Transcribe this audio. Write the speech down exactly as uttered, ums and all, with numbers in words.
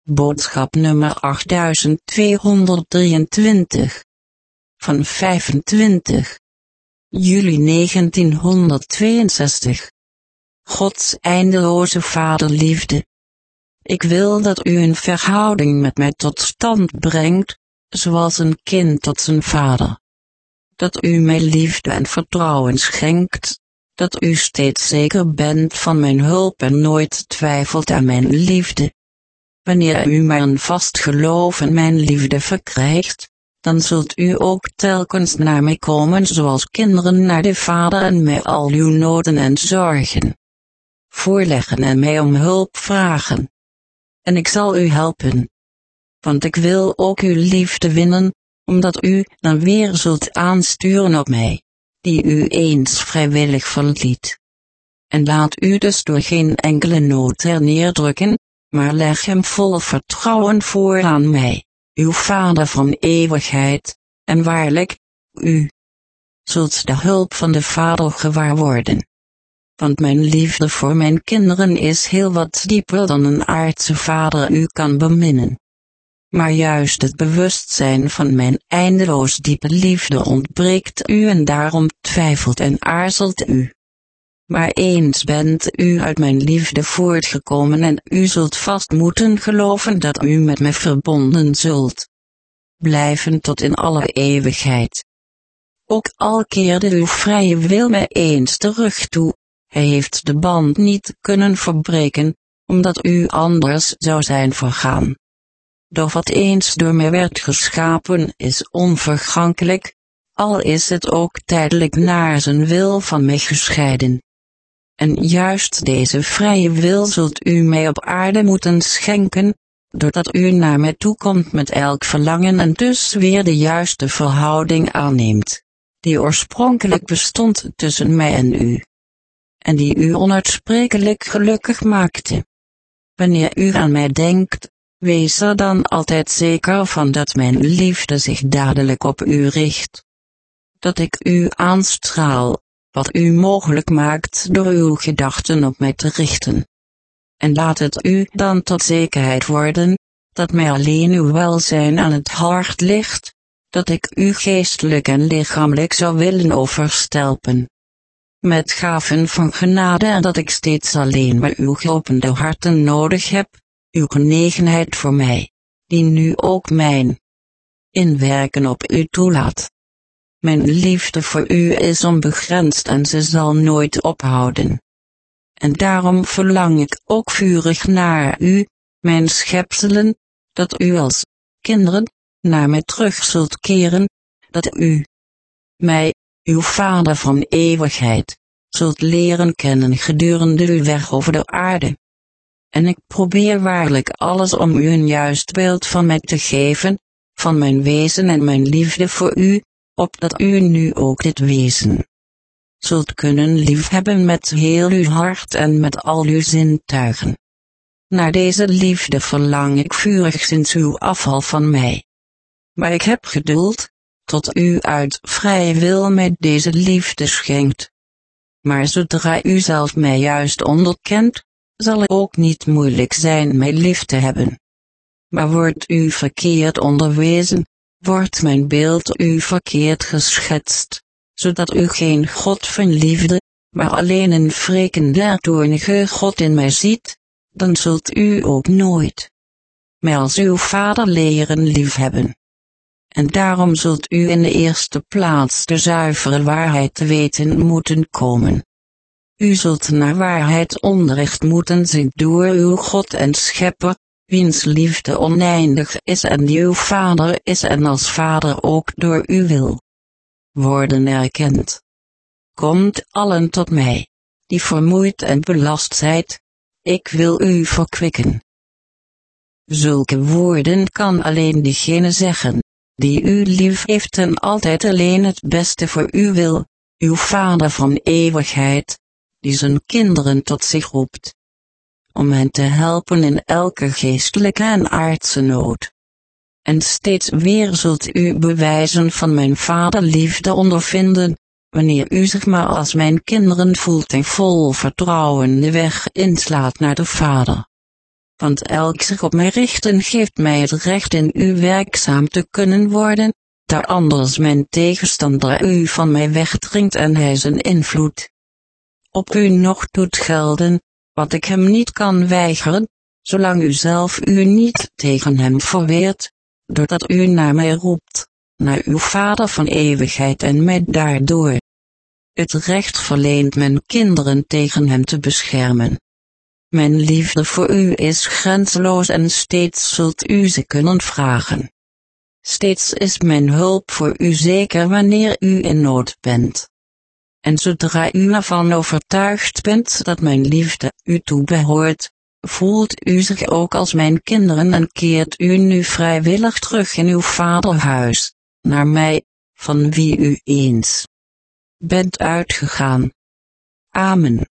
Boodschap nummer achttweehonderddrieëntwintig. Van vijfentwintig juli negentienhonderdtweeënzestig. Gods eindeloze vaderliefde. Ik wil dat u een verhouding met mij tot stand brengt, zoals een kind tot zijn vader. Dat u mij liefde en vertrouwen schenkt, dat u steeds zeker bent van mijn hulp en nooit twijfelt aan mijn liefde. Wanneer u maar een vast geloof in mijn liefde verkrijgt, dan zult u ook telkens naar mij komen zoals kinderen naar de vader en mij al uw noden en zorgen voorleggen en mij om hulp vragen. En ik zal u helpen. Want ik wil ook uw liefde winnen, omdat u dan weer zult aansturen op mij, die u eens vrijwillig verliet. En laat u dus door geen enkele nood er neerdrukken, maar leg hem vol vertrouwen voor aan mij, uw vader van eeuwigheid, en waarlijk, u zult de hulp van de vader gewaar worden. Want mijn liefde voor mijn kinderen is heel wat dieper dan een aardse vader u kan beminnen. Maar juist het bewustzijn van mijn eindeloos diepe liefde ontbreekt u en daarom twijfelt en aarzelt u. Maar eens bent u uit mijn liefde voortgekomen en u zult vast moeten geloven dat u met mij verbonden zult blijven tot in alle eeuwigheid. Ook al keerde uw vrije wil mij eens terug toe, hij heeft de band niet kunnen verbreken, omdat u anders zou zijn vergaan. Doch wat eens door mij werd geschapen is onvergankelijk, al is het ook tijdelijk naar zijn wil van mij gescheiden. En juist deze vrije wil zult u mij op aarde moeten schenken, doordat u naar mij toekomt met elk verlangen en dus weer de juiste verhouding aanneemt, die oorspronkelijk bestond tussen mij en u. En die u onuitsprekelijk gelukkig maakte. Wanneer u aan mij denkt, wees er dan altijd zeker van dat mijn liefde zich dadelijk op u richt. Dat ik u aanstraal, wat u mogelijk maakt door uw gedachten op mij te richten. En laat het u dan tot zekerheid worden, dat mij alleen uw welzijn aan het hart ligt, dat ik u geestelijk en lichamelijk zou willen overstelpen met gaven van genade en dat ik steeds alleen maar uw geopende harten nodig heb, uw genegenheid voor mij, die nu ook mijn inwerken op u toelaat. Mijn liefde voor u is onbegrensd en ze zal nooit ophouden. En daarom verlang ik ook vurig naar u, mijn schepselen, dat u als kinderen naar mij terug zult keren, dat u mij, uw vader van eeuwigheid, zult leren kennen gedurende uw weg over de aarde. En ik probeer waarlijk alles om u een juist beeld van mij te geven, van mijn wezen en mijn liefde voor u, opdat u nu ook dit wezen zult kunnen liefhebben met heel uw hart en met al uw zintuigen. Naar deze liefde verlang ik vurig sinds uw afval van mij. Maar ik heb geduld, tot u uit vrije wil mij deze liefde schenkt. Maar zodra u zelf mij juist onderkent, zal het ook niet moeilijk zijn mij lief te hebben. Maar wordt u verkeerd onderwezen, wordt mijn beeld u verkeerd geschetst, zodat u geen God van liefde, maar alleen een wrekende en toornige God in mij ziet, dan zult u ook nooit mij als uw vader leren liefhebben. En daarom zult u in de eerste plaats de zuivere waarheid te weten moeten komen. U zult naar waarheid onderricht moeten zijn door uw God en Schepper, wiens liefde oneindig is en die uw vader is en als vader ook door u wil worden erkend. Komt allen tot mij, die vermoeid en belast zijt, ik wil u verkwikken. Zulke woorden kan alleen diegene zeggen, die u lief heeft en altijd alleen het beste voor u wil, uw vader van eeuwigheid, die zijn kinderen tot zich roept, om hen te helpen in elke geestelijke en aardse nood. En steeds weer zult u bewijzen van mijn vaderliefde ondervinden, wanneer u zich maar als mijn kinderen voelt en vol vertrouwen de weg inslaat naar de vader. want elk zich op mij richten geeft mij het recht in u werkzaam te kunnen worden, daar anders mijn tegenstander u van mij wegdringt en hij zijn invloed op u nog doet gelden, wat ik hem niet kan weigeren, zolang u zelf u niet tegen hem verweert, doordat u naar mij roept, naar uw Vader van eeuwigheid en mij daardoor het recht verleent mijn kinderen tegen hem te beschermen. Mijn liefde voor u is grenzeloos en steeds zult u ze kunnen vragen. Steeds is mijn hulp voor u zeker wanneer u in nood bent. En zodra u ervan overtuigd bent dat mijn liefde u toebehoort, voelt u zich ook als mijn kinderen en keert u nu vrijwillig terug in uw vaderhuis, naar mij, van wie u eens bent uitgegaan. Amen.